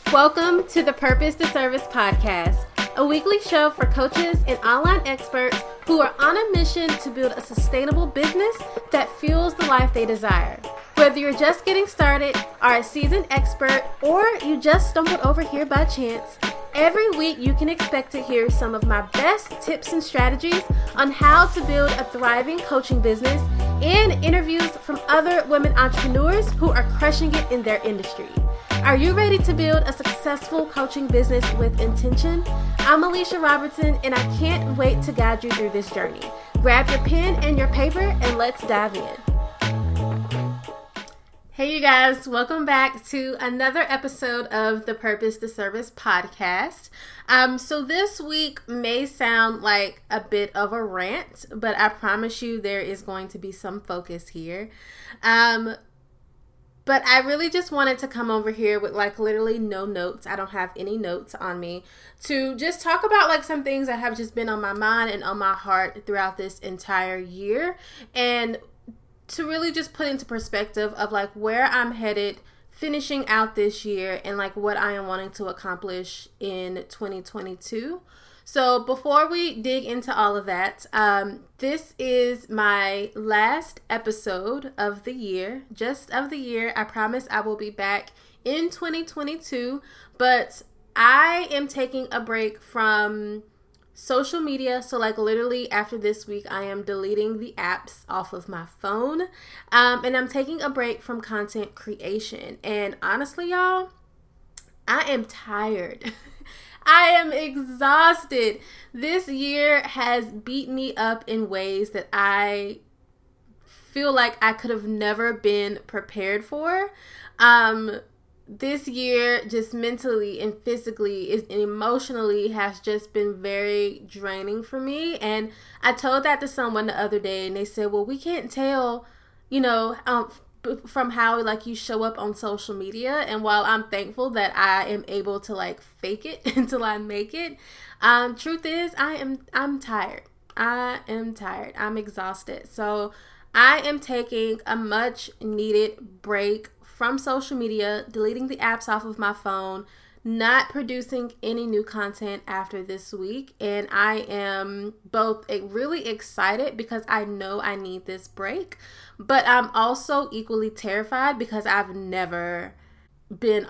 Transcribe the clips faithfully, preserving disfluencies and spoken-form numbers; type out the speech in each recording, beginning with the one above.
Welcome to the Purpose to Service podcast, a weekly show for coaches and online experts who are on a mission to build a sustainable business that fuels the life they desire. Whether you're just getting started, are a seasoned expert, or you just stumbled over here by chance, every week you can expect to hear some of my best tips and strategies on how to build a thriving coaching business and interviews from other women entrepreneurs who are crushing it in their industry. Are you ready to build a successful coaching business with intention? I'm Alicia Robertson, and I can't wait to guide you through this journey. Grab your pen and your paper, and let's dive in. Hey, you guys. Welcome back to another episode of the Purpose to Service podcast. Um, so this week may sound like a bit of a rant, but I promise you there is going to be some focus here. Um, But I really just wanted to come over here with like literally no notes. I don't have any notes on me to just talk about like some things that have just been on my mind and on my heart throughout this entire year. And to really just put into perspective of like where I'm headed finishing out this year and like what I am wanting to accomplish in twenty twenty-two. So before we dig into all of that, um, this is my last episode of the year, just of the year. I promise I will be back in twenty twenty-two, but I am taking a break from social media. So like literally after this week, I am deleting the apps off of my phone, um, and I'm taking a break from content creation. And honestly, y'all, I am tired. I am exhausted. This year has beat me up in ways that I feel like I could have never been prepared for. Um, this year, just mentally and physically and emotionally has just been very draining for me. And I told that to someone the other day, and they said, well, we can't tell, you know, um, from how like you show up on social media. And while I'm thankful that I am able to like fake it until I make it, um truth is I am I'm tired. I am tired. I'm exhausted. So I am taking a much needed break from social media, deleting the apps off of my phone, not producing any new content after this week. And I am both really excited because I know I need this break, but I'm also equally terrified because I've never been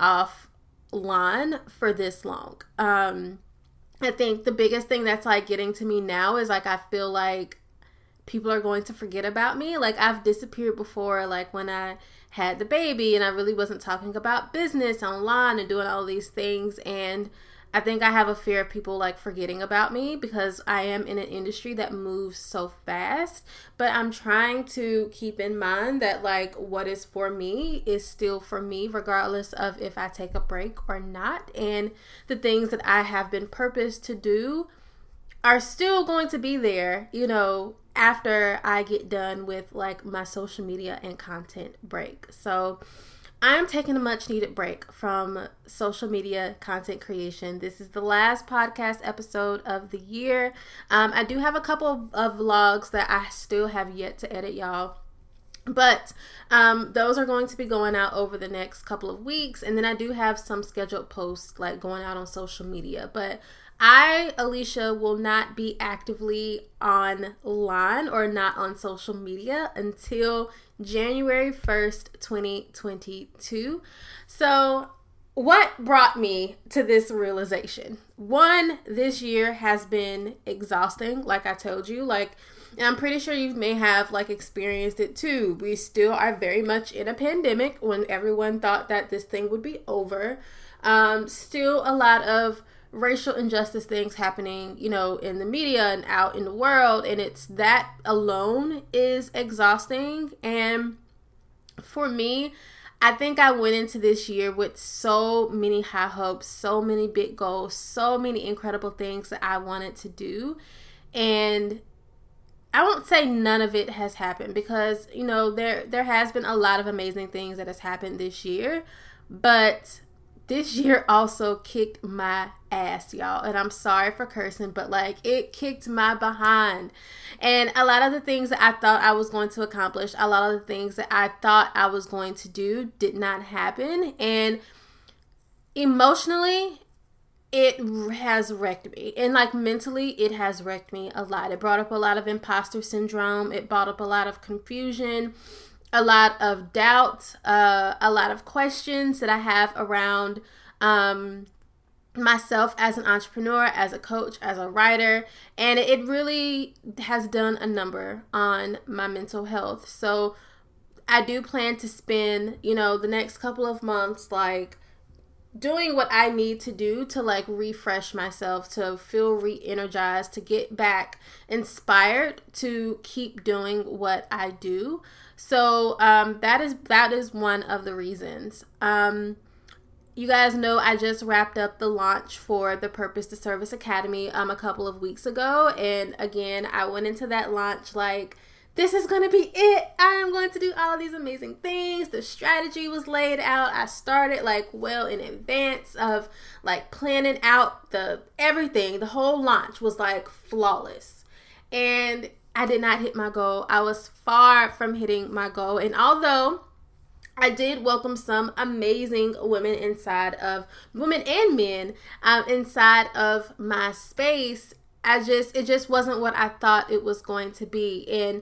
offline for this long. Um, I think the biggest thing that's like getting to me now is like, I feel like people are going to forget about me. Like I've disappeared before, like when I had the baby and I really wasn't talking about business online and doing all these things. And I think I have a fear of people like forgetting about me because I am in an industry that moves so fast. But I'm trying to keep in mind that like what is for me is still for me, regardless of if I take a break or not. And the things that I have been purposed to do are still going to be there, you know, after I get done with like my social media and content break. So I'm taking a much needed break from social media content creation. This is the last podcast episode of the year. Um, I do have a couple of, of vlogs that I still have yet to edit, y'all. But um, those are going to be going out over the next couple of weeks. And then I do have some scheduled posts like going out on social media. But I, Alicia, will not be actively online or not on social media until January first, twenty twenty-two. So what brought me to this realization? One, this year has been exhausting, like I told you. Like, and I'm pretty sure you may have like experienced it too. We still are very much in a pandemic when everyone thought that this thing would be over. Um, still a lot of racial injustice things happening, you know, in the media and out in the world. And it's that alone is exhausting. And for me, I think I went into this year with so many high hopes, so many big goals, so many incredible things that I wanted to do. And I won't say none of it has happened because, you know, there there has been a lot of amazing things that has happened this year. But this year also kicked my ass, y'all. And I'm sorry for cursing, but like it kicked my behind. And a lot of the things that I thought I was going to accomplish, a lot of the things that I thought I was going to do did not happen. And emotionally, it has wrecked me. And like mentally, it has wrecked me a lot. It brought up a lot of imposter syndrome. It brought up a lot of confusion, a lot of doubt, uh, a lot of questions that I have around um, myself as an entrepreneur, as a coach, as a writer. And it really has done a number on my mental health. So I do plan to spend, you know, the next couple of months, like, doing what I need to do to like refresh myself, to feel re-energized, to get back inspired to keep doing what I do. So um, that is that is one of the reasons. Um, you guys know I just wrapped up the launch for the Purpose to Service Academy um, a couple of weeks ago. And again, I went into that launch like, this is going to be it. I am going to do all of these amazing things. The strategy was laid out. I started like well in advance of like planning out the everything. The whole launch was like flawless. And I did not hit my goal. I was far from hitting my goal. And although I did welcome some amazing women inside of, women and men um, inside of my space, I just, it just wasn't what I thought it was going to be. And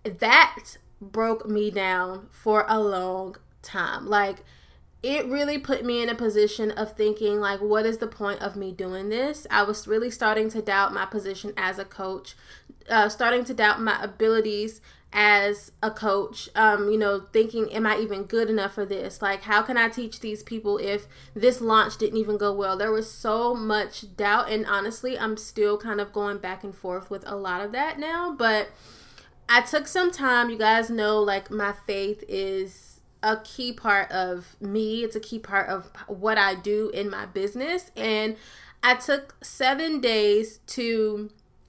that broke me down for a long time. Like, it really put me in a position of thinking, like, what is the point of me doing this? I was really starting to doubt my position as a coach, uh, starting to doubt my abilities as a coach, um, you know, thinking, am I even good enough for this? Like, how can I teach these people if this launch didn't even go well? There was so much doubt, and honestly, I'm still kind of going back and forth with a lot of that now, but I took some time. You guys know, like, my faith is a key part of me. It's a key part of what I do in my business, and I took seven days to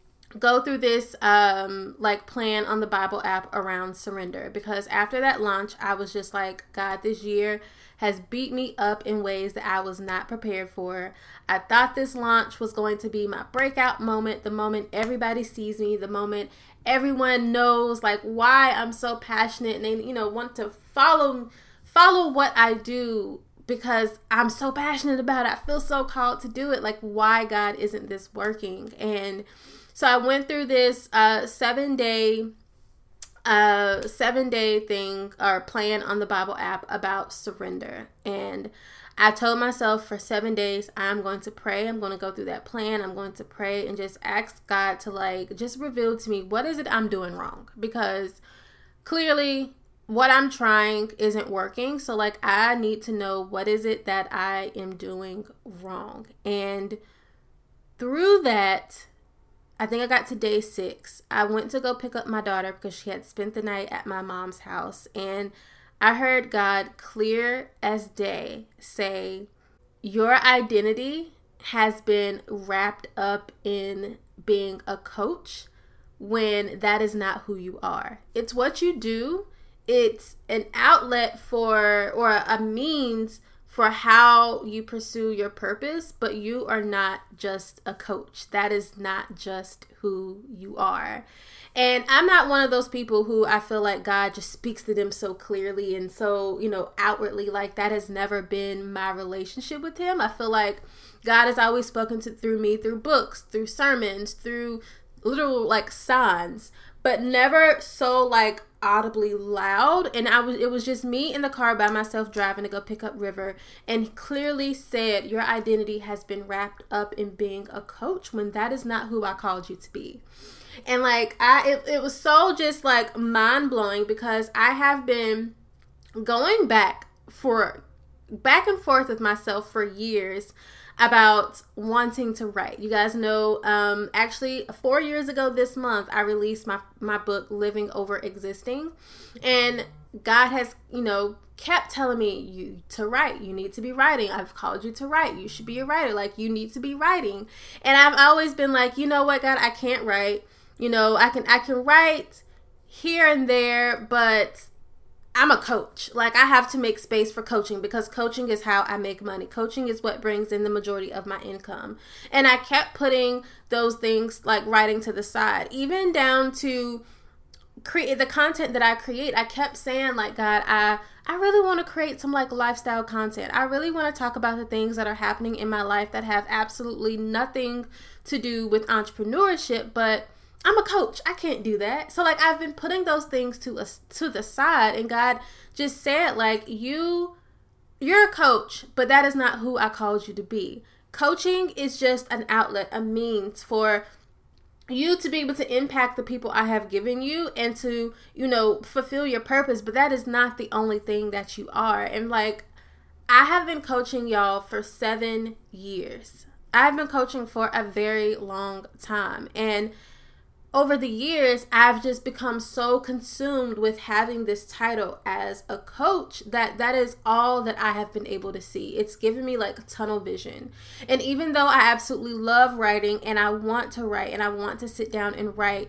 go through this um like plan on the Bible app around surrender, because after that launch I was just like, God, this year has beat me up in ways that I was not prepared for. I thought this launch was going to be my breakout moment, the moment everybody sees me, the moment everyone knows like why I'm so passionate and they, you know, want to follow follow what I do because I'm so passionate about it. I feel so called to do it. Like, why, God, isn't this working? And so I went through this uh, seven day, uh, seven day thing or plan on the Bible app about surrender. And I told myself for seven days, I'm going to pray. I'm going to go through that plan. I'm going to pray and just ask God to like, just reveal to me, what is it I'm doing wrong? Because clearly what I'm trying isn't working. So like, I need to know, what is it that I am doing wrong? And through that, I think I got to day six. I went to go pick up my daughter because she had spent the night at my mom's house. And I heard God clear as day say, your identity has been wrapped up in being a coach when that is not who you are. It's what you do. It's an outlet for, or a means for how you pursue your purpose, but you are not just a coach. That is not just who you are. And I'm not one of those people who I feel like God just speaks to them so clearly and so, you know, outwardly. Like, that has never been my relationship with him. I feel like God has always spoken to through me, through books, through sermons, through little like signs, but never so like audibly loud. And I was, it was just me in the car by myself driving to go pick up River, and he clearly said, your identity has been wrapped up in being a coach when that is not who I called you to be. And like, I, it, it was so just like mind blowing, because I have been going back for back and forth with myself for years about wanting to write. You guys know, um, actually four years ago this month, I released my, my book, Living Over Existing. And God has, you know, kept telling me, you to write, you need to be writing. I've called you to write. You should be a writer. Like, you need to be writing. And I've always been like, you know what, God, I can't write. You know, I can, I can write here and there, but I'm a coach. Like, I have to make space for coaching, because coaching is how I make money. Coaching is what brings in the majority of my income. And I kept putting those things like writing to the side, even down to create the content that I create, I kept saying like, God, I I really want to create some like lifestyle content. I really want to talk about the things that are happening in my life that have absolutely nothing to do with entrepreneurship, but I'm a coach. I can't do that. So like I've been putting those things to a, to the side, and God just said like, you you're a coach, but that is not who I called you to be. Coaching is just an outlet, a means for you to be able to impact the people I have given you and to, you know, fulfill your purpose. But that is not the only thing that you are. And like, I have been coaching y'all for seven years. I've been coaching for a very long time. And over the years, I've just become so consumed with having this title as a coach that that is all that I have been able to see. It's given me like tunnel vision. And even though I absolutely love writing and I want to write and I want to sit down and write,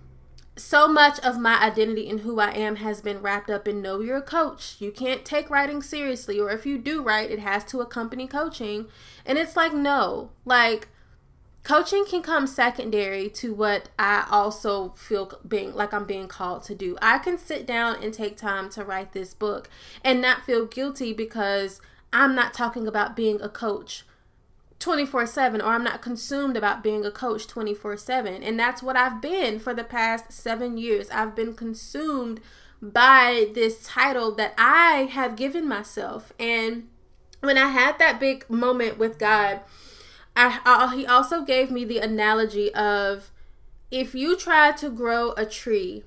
so much of my identity and who I am has been wrapped up in know you're a coach. You can't take writing seriously, or if you do write, it has to accompany coaching. And it's like, no, like, coaching can come secondary to what I also feel being like I'm being called to do. I can sit down and take time to write this book and not feel guilty because I'm not talking about being a coach twenty-four seven, or I'm not consumed about being a coach twenty-four seven. And that's what I've been for the past seven years. I've been consumed by this title that I have given myself. And when I had that big moment with God, I, I, he also gave me the analogy of, if you try to grow a tree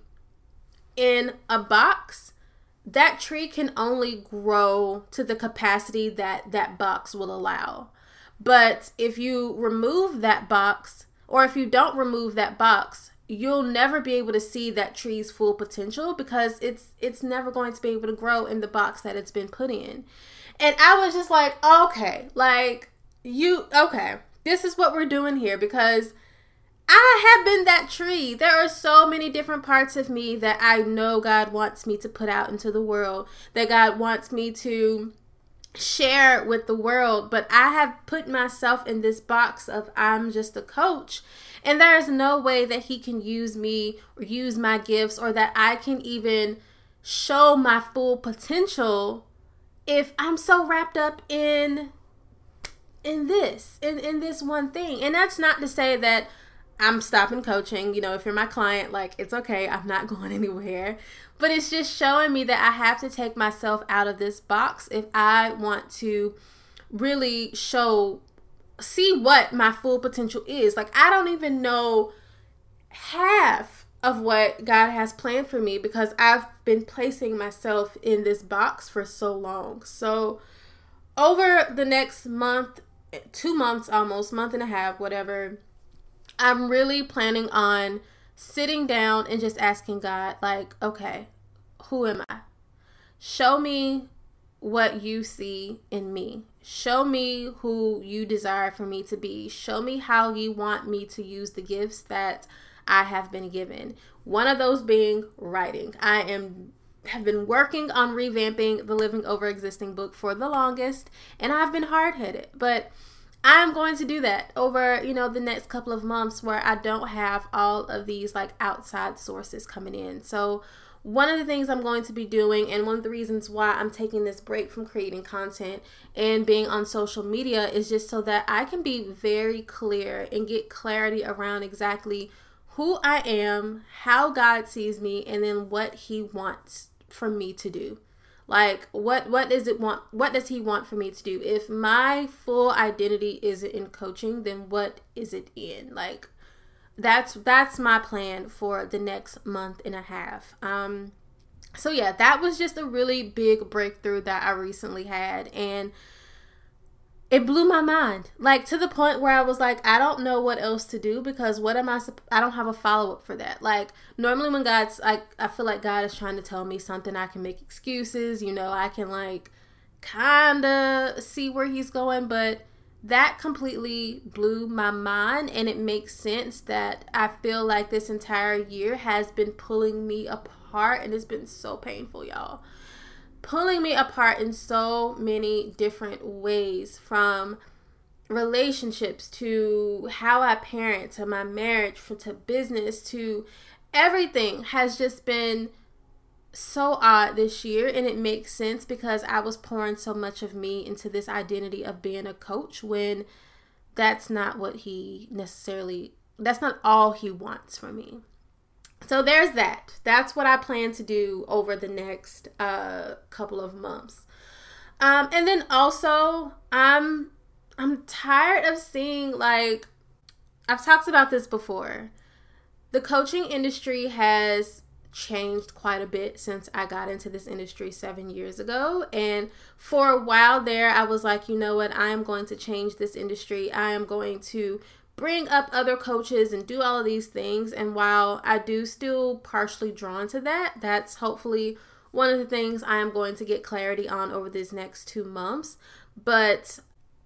in a box, that tree can only grow to the capacity that that box will allow. But if you remove that box, or if you don't remove that box, you'll never be able to see that tree's full potential, because it's it's never going to be able to grow in the box that it's been put in. And I was just like, okay, like, You, okay, this is what we're doing here, because I have been that tree. There are so many different parts of me that I know God wants me to put out into the world, that God wants me to share with the world. But I have put myself in this box of I'm just a coach, and there is no way that he can use me or use my gifts, or that I can even show my full potential if I'm so wrapped up in in this, in, in this one thing. And that's not to say that I'm stopping coaching. You know, if you're my client, like, it's okay. I'm not going anywhere. But it's just showing me that I have to take myself out of this box if I want to really show, see what my full potential is. Like, I don't even know half of what God has planned for me, because I've been placing myself in this box for so long. So over the next month, two months almost, month and a half, whatever, I'm really planning on sitting down and just asking God, like, okay, who am I? Show me what you see in me. Show me who you desire for me to be. Show me how you want me to use the gifts that I have been given. One of those being writing. I am have been working on revamping the Living Over Existing book for the longest, and I've been hard-headed, but I'm going to do that over, you know, the next couple of months, where I don't have all of these like outside sources coming in. So one of the things I'm going to be doing, and one of the reasons why I'm taking this break from creating content and being on social media, is just so that I can be very clear and get clarity around exactly who I am, how God sees me, and then what he wants for me to do. Like, what what does it want what does he want for me to do? If my full identity isn't in coaching, then what is it in? Like, that's that's my plan for the next month and a half. Um so yeah, that was just a really big breakthrough that I recently had, and it blew my mind, like, to the point where I was like, I don't know what else to do, because what am I, I don't have a follow-up for that. Like, normally when God's, like, I feel like God is trying to tell me something, I can make excuses, you know, I can, like, kind of see where he's going, but that completely blew my mind, and it makes sense that I feel like this entire year has been pulling me apart, and it's been so painful, y'all. Pulling me apart in so many different ways, from relationships to how I parent, to my marriage, to business, to everything has just been so odd this year, and it makes sense because I was pouring so much of me into this identity of being a coach when that's not what he necessarily, that's not all he wants from me. So there's that. That's what I plan to do over the next uh, couple of months. Um, and then also, I'm I'm tired of seeing, like, I've talked about this before. The coaching industry has changed quite a bit since I got into this industry seven years ago. And for a while there, I was like, you know what? I am going to change this industry. I am going to bring up other coaches and do all of these things. And while I do still partially drawn to that, that's hopefully one of the things I am going to get clarity on over these next two months. But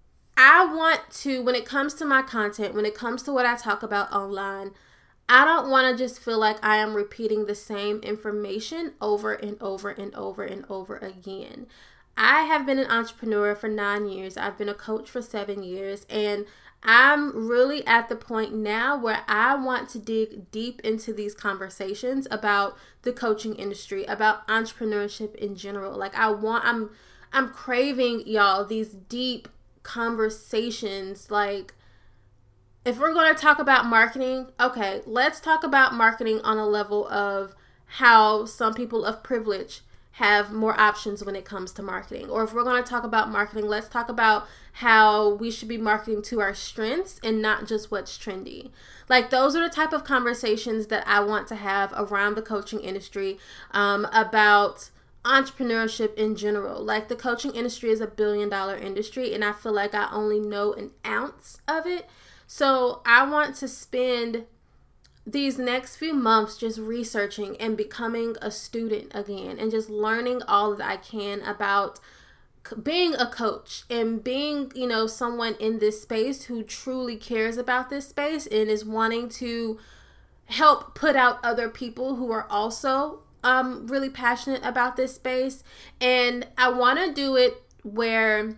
I want to, when it comes to my content, when it comes to what I talk about online, I don't want to just feel like I am repeating the same information over and over and over and over again. I have been an entrepreneur for nine years. I've been a coach for seven years, and I'm really at the point now where I want to dig deep into these conversations about the coaching industry, about entrepreneurship in general. Like I want, I'm, I'm craving, y'all, these deep conversations. Like, if we're going to talk about marketing, okay, let's talk about marketing on a level of how some people of privilege have more options when it comes to marketing. Or if we're going to talk about marketing, let's talk about how we should be marketing to our strengths and not just what's trendy. Like, those are the type of conversations that I want to have around the coaching industry, um, about entrepreneurship in general. Like, the coaching industry is a billion dollar industry, and I feel like I only know an ounce of it. So I want to spend these next few months just researching and becoming a student again and just learning all that I can about being a coach and being, you know, someone in this space who truly cares about this space and is wanting to help put out other people who are also um, really passionate about this space. And I want to do it where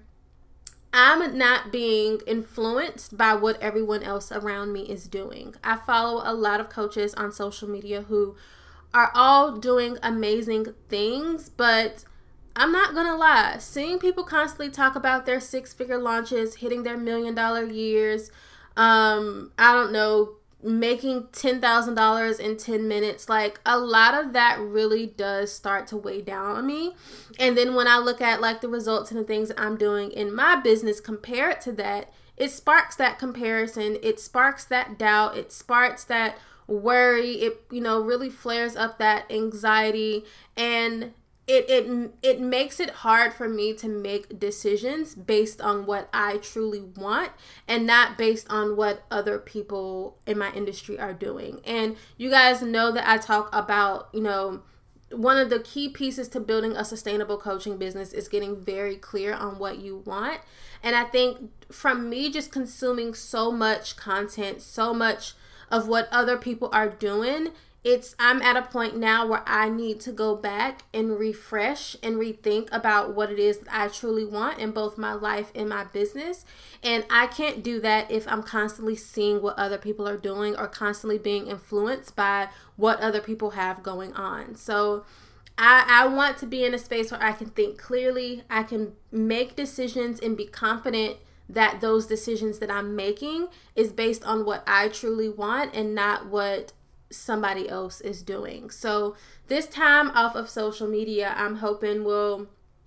I'm not being influenced by what everyone else around me is doing. I follow a lot of coaches on social media who are all doing amazing things, but I'm not going to lie. Seeing people constantly talk about their six-figure launches, hitting their million-dollar years, um, I don't know, making ten thousand dollars in ten minutes, like, a lot of that really does start to weigh down on me. And then when I look at, like, the results and the things that I'm doing in my business compared to that, it sparks that comparison. It sparks that doubt. It sparks that worry. It, you know, really flares up that anxiety, and It, it it makes it hard for me to make decisions based on what I truly want and not based on what other people in my industry are doing. And you guys know that I talk about, you know, one of the key pieces to building a sustainable coaching business is getting very clear on what you want. And I think from me just consuming so much content, so much of what other people are doing, It's, I'm at a point now where I need to go back and refresh and rethink about what it is that I truly want in both my life and my business. And I can't do that if I'm constantly seeing what other people are doing or constantly being influenced by what other people have going on. So I, I want to be in a space where I can think clearly, I can make decisions and be confident that those decisions that I'm making is based on what I truly want and not what somebody else is doing. So this time off of social media, I'm hoping will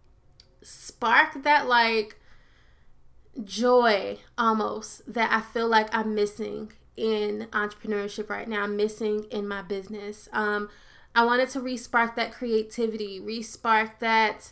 spark that, like, joy almost that I feel like I'm missing in entrepreneurship right now. I'm missing in my business. Um, I wanted to re-spark that creativity, re-spark that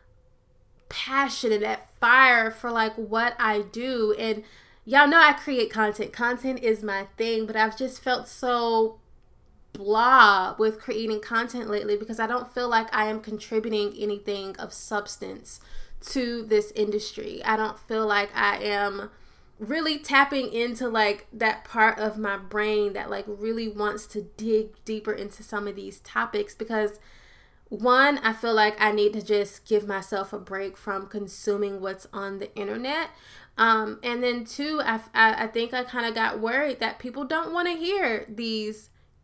passion and that fire for, like, what I do. And y'all know I create content. Content is my thing, but I've just felt so blah with creating content lately because I don't feel like I am contributing anything of substance to this industry. I don't feel like I am really tapping into, like, that part of my brain that, like, really wants to dig deeper into some of these topics because, one, I feel like I need to just give myself a break from consuming what's on the internet. Um, and then two, I, I, I think I kind of got worried that people don't want to hear these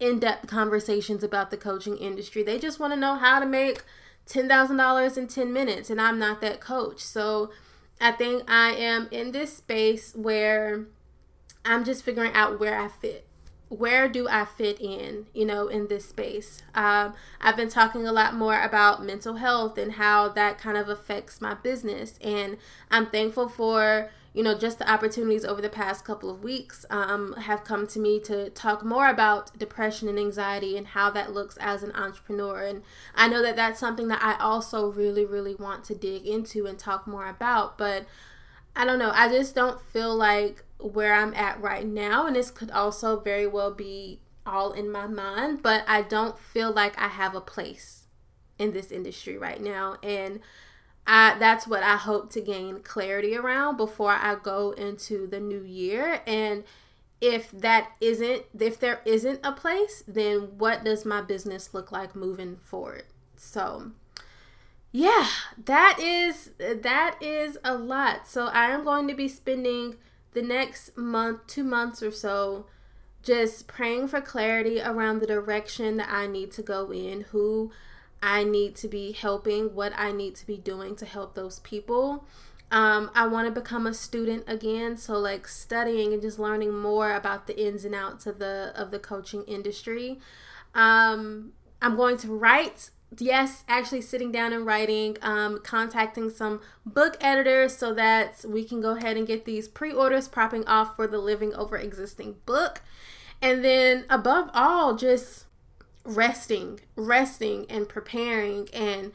in-depth conversations about the coaching industry. They just want to know how to make ten thousand dollars in ten minutes, and I'm not that coach. So I think I am in this space where I'm just figuring out where I fit. Where do I fit in, you know, in this space? Um, I've been talking a lot more about mental health and how that kind of affects my business. And I'm thankful for, you know, just the opportunities over the past couple of weeks um, have come to me to talk more about depression and anxiety and how that looks as an entrepreneur. And I know that that's something that I also really, really want to dig into and talk more about. But I don't know. I just don't feel like where I'm at right now, and this could also very well be all in my mind, but I don't feel like I have a place in this industry right now. And I, that's what I hope to gain clarity around before I go into the new year. And if that isn't, if there isn't a place, then what does my business look like moving forward? So yeah, that is, that is a lot. So I am going to be spending the next month, two months or so, just praying for clarity around the direction that I need to go in, who I need to be helping, what I need to be doing to help those people. Um, I want to become a student again, so like studying and just learning more about the ins and outs of the of the coaching industry. Um, I'm going to write. Yes, actually sitting down and writing, um, contacting some book editors so that we can go ahead and get these pre-orders popping off for the Living Over Existing book. And then above all, just resting, resting and preparing and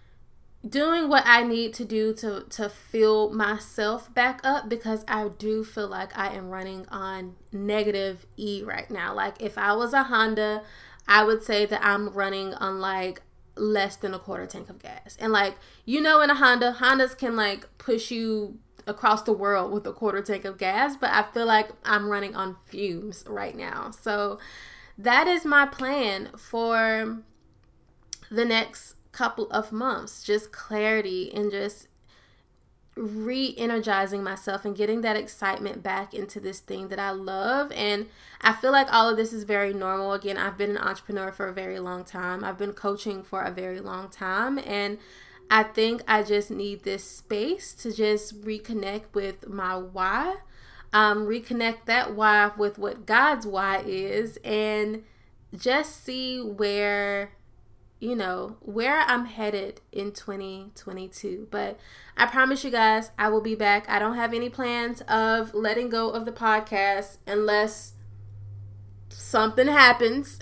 doing what I need to do to, to fill myself back up, because I do feel like I am running on negative E right now. Like if I was a Honda, I would say that I'm running on like less than a quarter tank of gas. And like, you know, in a Honda, Hondas can like push you across the world with a quarter tank of gas, but I feel like I'm running on fumes right now. So that is my plan for the next couple of months, just clarity and just re-energizing myself and getting that excitement back into this thing that I love. And I feel like all of this is very normal. Again, I've been an entrepreneur for a very long time. I've been coaching for a very long time. And I think I just need this space to just reconnect with my why, um, reconnect that why with what God's why is, and just see where, you know, where I'm headed in twenty twenty-two. But I promise you guys, I will be back. I don't have any plans of letting go of the podcast unless something happens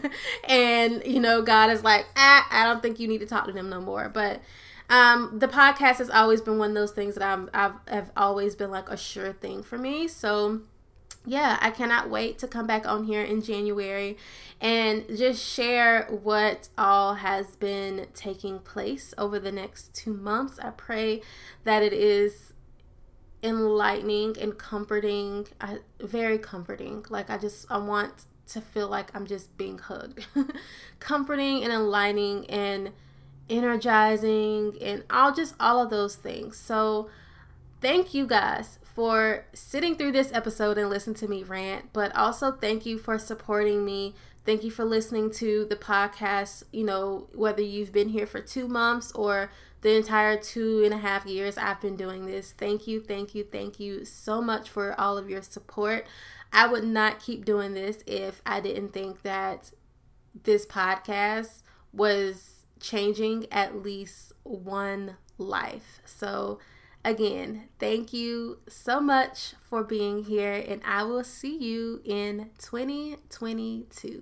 and, you know, God is like, ah, I don't think you need to talk to them no more. But um, the podcast has always been one of those things that I'm, I've, have always been like a sure thing for me. So yeah, I cannot wait to come back on here in January and just share what all has been taking place over the next two months. I pray that it is enlightening and comforting, uh, very comforting. Like I just, I want to feel like I'm just being hugged. Comforting and enlightening and energizing and all just all of those things. So thank you guys for sitting through this episode and listen to me rant, but also thank you for supporting me. Thank you for listening to the podcast, you know, whether you've been here for two months or the entire two and a half years I've been doing this. Thank you, thank you, thank you so much for all of your support. I would not keep doing this if I didn't think that this podcast was changing at least one life. So again, thank you so much for being here, and I will see you in twenty twenty-two.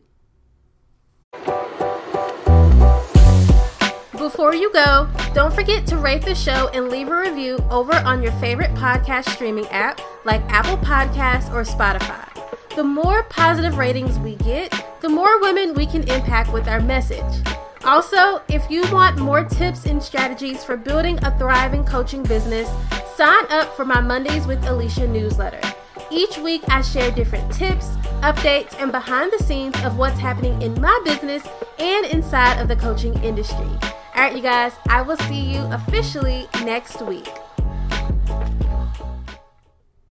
Before you go, don't forget to rate the show and leave a review over on your favorite podcast streaming app like Apple Podcasts or Spotify. The more positive ratings we get, the more women we can impact with our message. Also, if you want more tips and strategies for building a thriving coaching business, sign up for my Mondays with Alicia newsletter. Each week, I share different tips, updates, and behind the scenes of what's happening in my business and inside of the coaching industry. All right, you guys, I will see you officially next week.